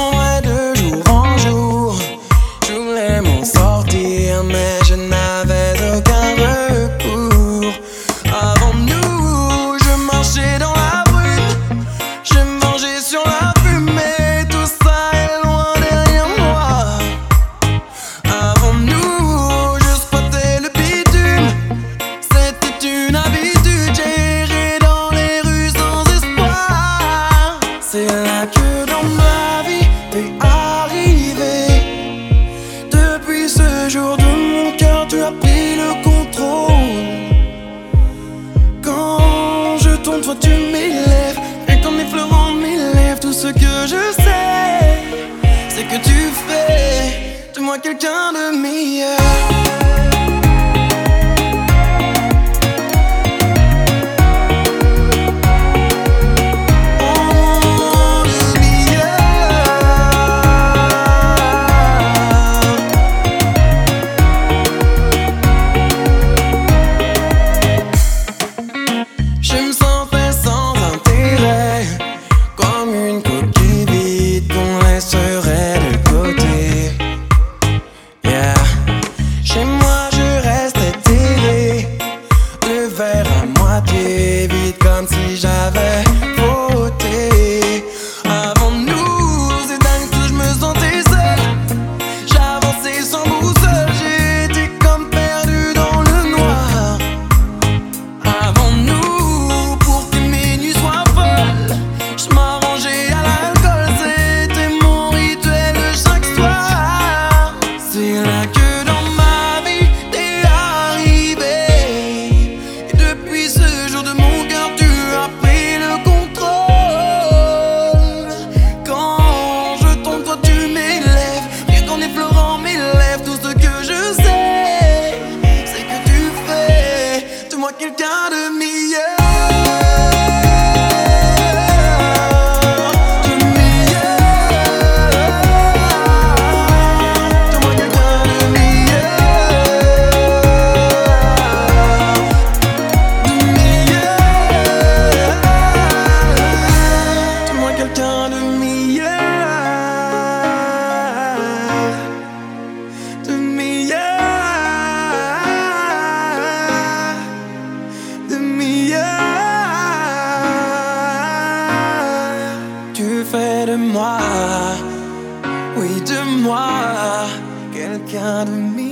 sombrait de jour en jour. Je voulais m'en sortir, mais je n'avais aucun recours. Avant nous, je marchais dans la brume, je mangeais sur la fumée, tout ça est loin derrière moi. Avant nous, je squattais le bitume, c'était une habitude, j'errais dans les rues sans espoir. C'est là que dans ma vie t'es arrivé. Depuis ce jour de mon cœur, tu as pris le contrôle. Quand je tombe, toi tu m'élèves, et comme effleurant mes lèvres, tout ce que je sais, c'est que tu fais de moi quelqu'un de meilleur. Je me sentais sans intérêt, comme une coquille vide qu'on laisserait de côté. Yeah. Chez moi je restais télé, le verre à moitié vide, comme si j'avais voté. Avant nous, c'est dingue que je me sentais seul. J'avançais sans boussole, j'étais comme perdu dans le noir. Avant nous, pour que mes nuits soient folles, je m'arrangeais à l'alcool, c'était mon rituel de chaque soir. C'est là que dans ma vie t'es arrivé, et depuis ce jour de mon cœur tu as pris le contrôle. Quand je tombe, toi tu m'élèves, rien qu'en effleurant mes lèvres, tout ce que je sais, c'est que tu fais de moi quelqu'un de meilleur. De meilleur. De moi quelqu'un de meilleur. De meilleur. De moi quelqu'un de meilleur. De meilleur. De meilleur. Tu fais de moi, oui de moi, quelqu'un de meilleur.